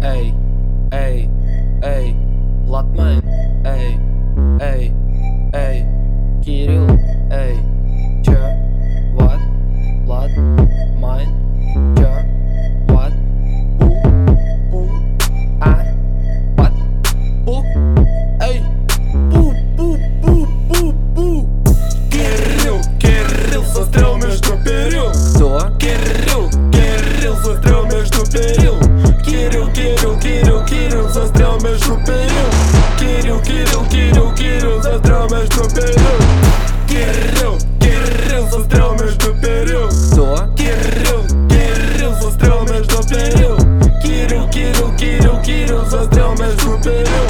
эй, эй, эй, Владмайн, эй, эй, эй, Кирилл, эй, чё, what, Владмайн, чё, what, пу, а, what, пу, эй, пу. Кирилл застрял между перил. Кто? Кирилл застрял между перил. Кирилл застрял между перил. Кирилл застрял между перил. Кирилл застрял между перил. Кто? Кирилл застрял между перил. Кирилл застрял между перил.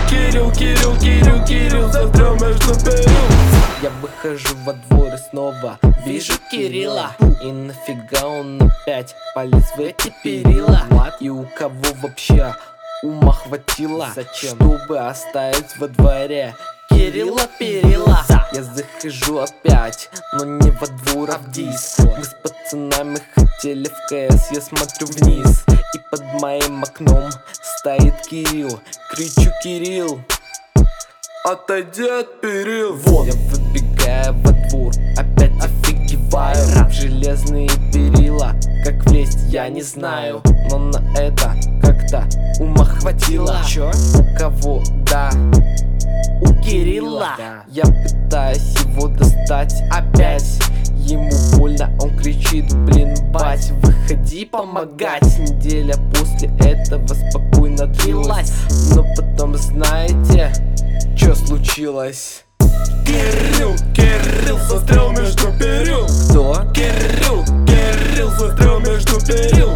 Кирилл застрял между перил. Я выхожу во двор и снова вижу Кирилла. И нафига он опять полез в эти перила? И у кого вообще ума хватило? Зачем? Чтобы оставить во дворе Кирилла перила. Я захожу опять, но не во двор, а в дис. Мы с пацанами хотели в КС, я смотрю вниз, и под моим окном стоит Кирилл. Кричу: Кирилл, Отойди от перил. вон. Я выбегаю во двор, опять офигеваю. Железные перила, как влезть я не знаю, но на это как-то ума хватило. Чё? У кого? Да, у Кирилла. Я пытаюсь его достать опять. Ему больно, он кричит: блин, бать, выходи помогать. Неделя после этого спокойно длилась, но потом знаете, чё случилось? Кирилл застрял между перил. Кто? Кирилл застрял между перил.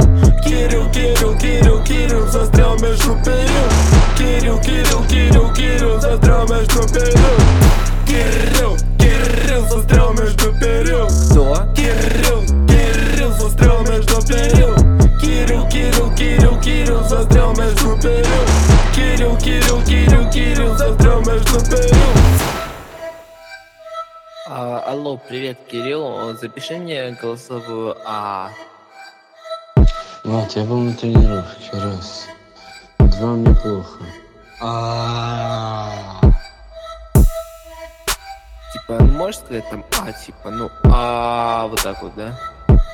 Кирилл застрял между перил. Кирилл застрял между перил. Кирилл застрял между перил. Кто? Кирилл застрял между перил. Кирилл застрял между перил. Кирилл застрял между перил. Алло, привет, Кирилл, запиши мне голосовую Вот, я был на тренировке раз. Два мне плохо. Типа, ну можешь сказать там типа, ну вот так вот, да?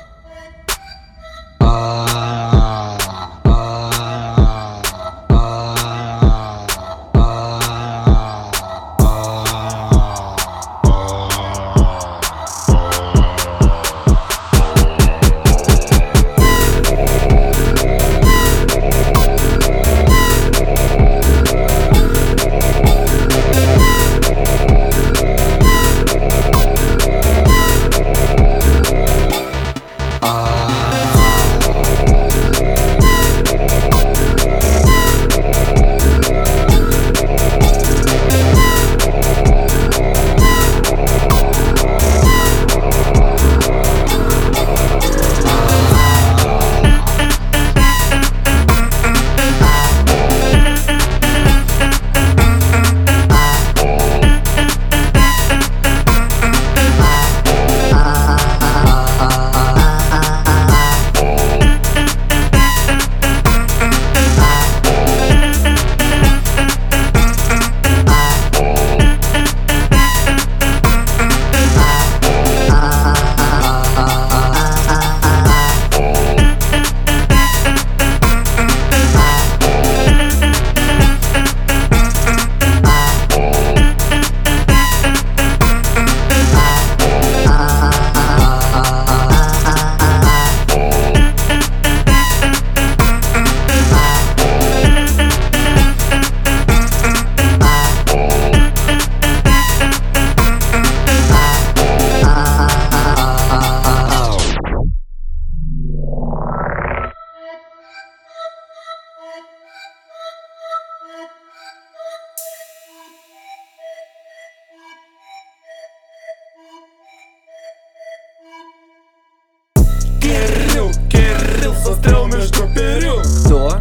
Кирилл застрял между перил. Кто?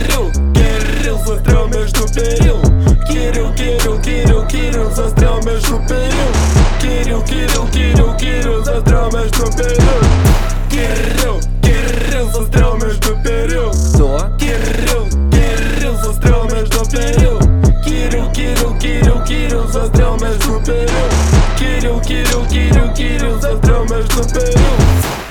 Кирилл застрял между перил. Кирилл застрял между перил. Кирилл застрял между перил. Кирилл застрял между перил. Кто? Кирилл застрял между перил. Кирилл, Кирилл, Кирилл, Кирилл, застрял между перил.